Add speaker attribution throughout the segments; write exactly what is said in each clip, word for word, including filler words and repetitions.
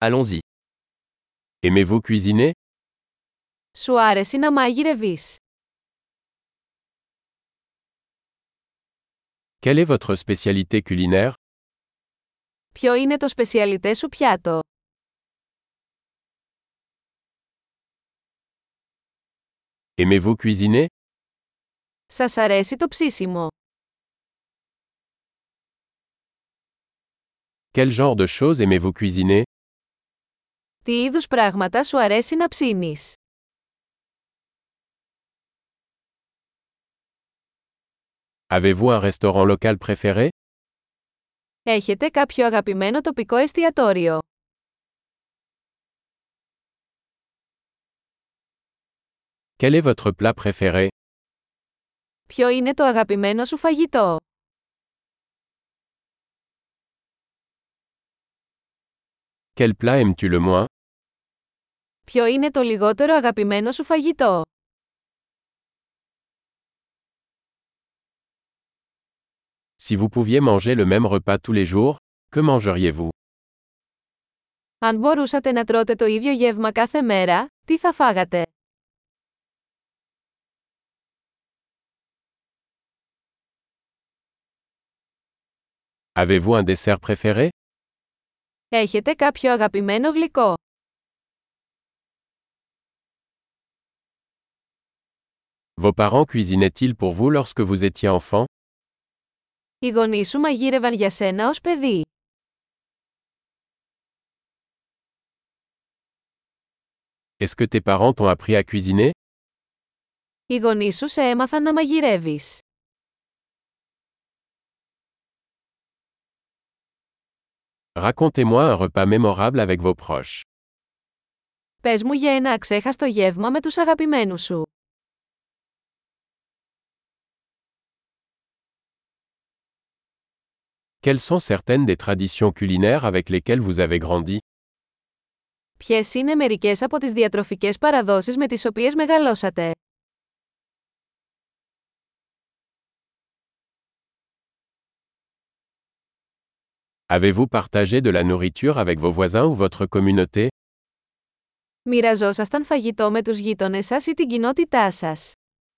Speaker 1: Allons-y.
Speaker 2: Aimez-vous cuisiner?
Speaker 3: Σου άρεσει να μαγειρεύεις?
Speaker 2: Quelle est votre spécialité culinaire?
Speaker 3: Ποιο είναι το σπεσιαλιτέ σου πιάτο?
Speaker 2: Aimez-vous cuisiner?
Speaker 3: Σας αρέσει το ψήσιμο?
Speaker 2: Quel genre de choses aimez-vous cuisiner?
Speaker 3: Τι είδους πράγματα σου αρέσει να ψήνεις?
Speaker 2: Avez-vous un restaurant local préféré?
Speaker 3: Έχετε κάποιο αγαπημένο τοπικό εστιατόριο?
Speaker 2: Quel est votre plat préféré?
Speaker 3: Ποιο είναι το αγαπημένο σου φαγητό?
Speaker 2: Quel plat aimes-tu le moins?
Speaker 3: Ποιο είναι το λιγότερο αγαπημένο σου φαγητό?
Speaker 2: Si vous pouviez manger le même repas tous les jours, que mangeriez-vous?
Speaker 3: Αν μπορούσατε να τρώτε το ίδιο γεύμα κάθε μέρα, τι θα φάγατε?
Speaker 2: Avez-vous un dessert préféré?
Speaker 3: Έχετε κάποιο αγαπημένο γλυκό?
Speaker 2: Vos parents cuisinaient-ils pour vous lorsque vous étiez enfant?
Speaker 3: Οι γονείς σου μαγείρευαν για σένα ως παιδί?
Speaker 2: Est-ce que tes parents t'ont appris à cuisiner?
Speaker 3: Οι γονείς σου σε έμαθαν να μαγειρεύεις?
Speaker 2: Racontez-moi un repas mémorable avec vos proches.
Speaker 3: Πες μου για ένα αξέχαστο γεύμα με τους αγαπημένους σου.
Speaker 2: Quelles sont certaines des traditions culinaires avec lesquelles vous avez grandi?
Speaker 3: Ποιες είναι μερικές από τις διατροφικές παραδόσεις με τις οποίες μεγαλώσατε?
Speaker 2: Avez-vous partagé de la nourriture avec vos voisins ou votre communauté?
Speaker 3: Μοιραζόσασταν φαγητό με τους γείτονες σας ή την κοινότητά σας?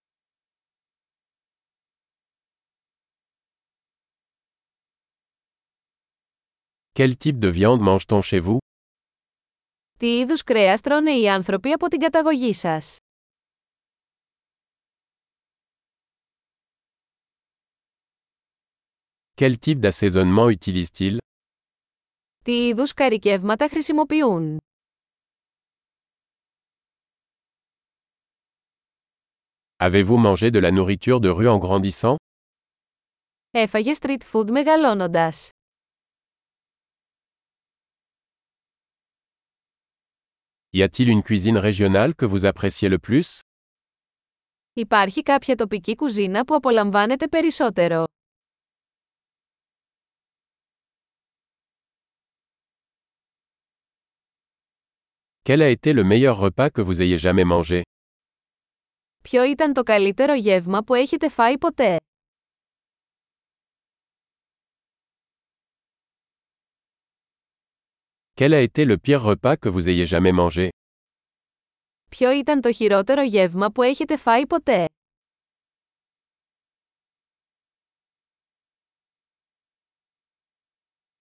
Speaker 2: Quel type de viande mange-t-on chez vous?
Speaker 3: Τι είδους κρέας τρώνε οι άνθρωποι από την καταγωγή σας?
Speaker 2: Quel type d'assaisonnement utilise-t-il?
Speaker 3: Τι είδους καρικεύματα χρησιμοποιούν?
Speaker 2: Avez-vous mangé de la nourriture de rue en grandissant?
Speaker 3: Έφαγες street food μεγαλώνοντας?
Speaker 2: Y a-t-il une cuisine régionale que vous appréciez le plus?
Speaker 3: Υπάρχει κάποια τοπική κουζίνα που απολαμβάνετε περισσότερο?
Speaker 2: Quel a été le meilleur repas que vous ayez jamais mangé?
Speaker 3: Ποιο ήταν το καλύτερο γεύμα που έχετε φάει ποτέ?
Speaker 2: Quel a été le pire repas que vous ayez jamais mangé?
Speaker 3: Ποιο ήταν το χειρότερο γεύμα που έχετε φάει ποτέ?